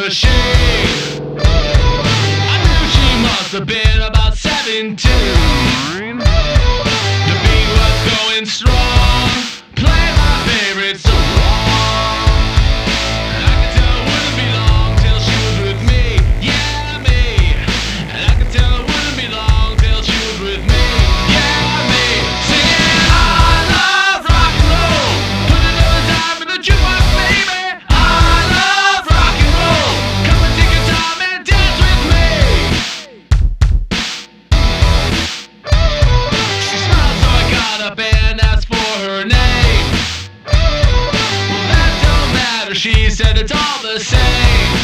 machine. I knew she must have been about 17. The beat was going strong, play my favorite song. And I could tell it wouldn't be long till she was with me, yeah, me. And I could tell it wouldn't be long till she was with me, yeah, me. Singing, I love rock and roll, put another time in the jukebox, baby. I love rock and roll, come and take your time and dance with me. She smiled, so I got up and asked for her name. Well, that don't matter, she said, it's all the same.